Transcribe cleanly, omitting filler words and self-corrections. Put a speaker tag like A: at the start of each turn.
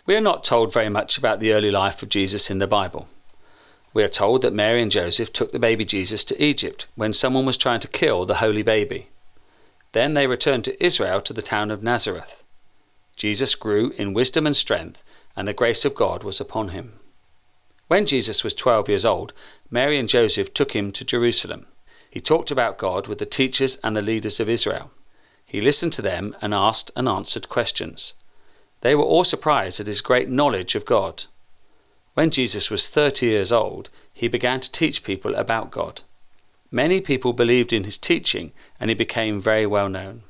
A: We are not told very much about the early life of Jesus in the Bible. We are told that Mary and Joseph took the baby Jesus to Egypt when someone was trying to kill the holy baby. Then they returned to Israel to the town of Nazareth. Jesus grew in wisdom and strength, and the grace of God was upon him. When Jesus was 12 years old, Mary and Joseph took him to Jerusalem. He talked about God with the teachers and the leaders of Israel. He listened to them and asked and answered questions. They were all surprised at his great knowledge of God. When Jesus was 30 years old, he began to teach people about God. Many people believed in his teaching, and he became very well known.